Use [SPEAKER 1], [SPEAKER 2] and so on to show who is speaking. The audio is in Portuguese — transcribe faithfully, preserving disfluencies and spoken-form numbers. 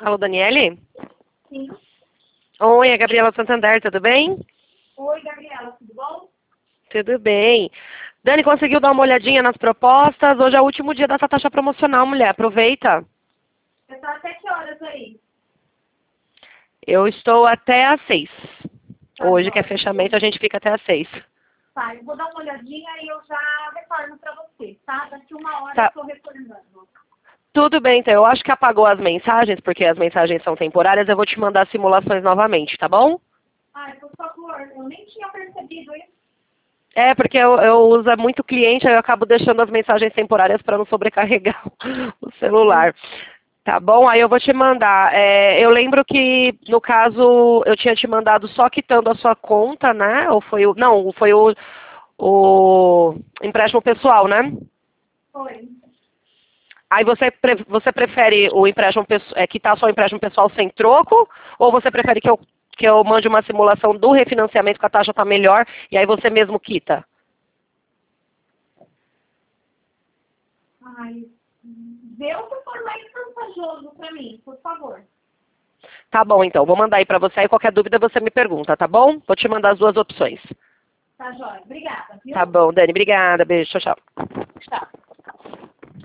[SPEAKER 1] Alô, Daniele?
[SPEAKER 2] Sim.
[SPEAKER 1] Oi, é a Gabriela Santander, tudo bem?
[SPEAKER 2] Oi, Gabriela, tudo bom?
[SPEAKER 1] Tudo bem. Dani, conseguiu dar uma olhadinha nas propostas? Hoje é o último dia dessa taxa promocional, mulher. Aproveita.
[SPEAKER 2] Você tá até que horas aí?
[SPEAKER 1] Eu estou até às seis.
[SPEAKER 2] Tá,
[SPEAKER 1] Hoje, que é
[SPEAKER 2] jóia.
[SPEAKER 1] fechamento, a gente fica até às seis.
[SPEAKER 2] Tá, eu vou dar uma olhadinha e eu já retorno pra você, tá? Daqui uma hora
[SPEAKER 1] Tá.
[SPEAKER 2] eu tô retornando.
[SPEAKER 1] Tudo bem, então. Eu acho que apagou as mensagens, porque as mensagens são temporárias. Eu vou te mandar simulações novamente, tá bom?
[SPEAKER 2] Ai, por favor, eu nem tinha percebido isso.
[SPEAKER 1] É, porque eu, eu uso muito cliente, aí eu acabo deixando as mensagens temporárias para não sobrecarregar o celular. Tá bom? Aí eu vou te mandar. É, eu lembro que, no caso, eu tinha te mandado só quitando a sua conta, né? Ou foi o. Não, foi o, o empréstimo pessoal, né?
[SPEAKER 2] Foi.
[SPEAKER 1] Aí você, pre- você prefere o empréstimo pesso- é, quitar só o empréstimo pessoal sem troco? Ou você prefere que eu, que eu mande uma simulação do refinanciamento que a taxa está melhor e aí você mesmo quita?
[SPEAKER 2] Ai, vê o que for mais vantajoso pra mim, por favor.
[SPEAKER 1] Tá bom, então. Vou mandar aí pra você. Aí qualquer dúvida você me pergunta, tá bom? Vou te mandar as duas opções.
[SPEAKER 2] Tá, jóia? Obrigada, viu?
[SPEAKER 1] Tá bom, Dani. Obrigada. Beijo. Tchau, tchau.
[SPEAKER 2] Tchau.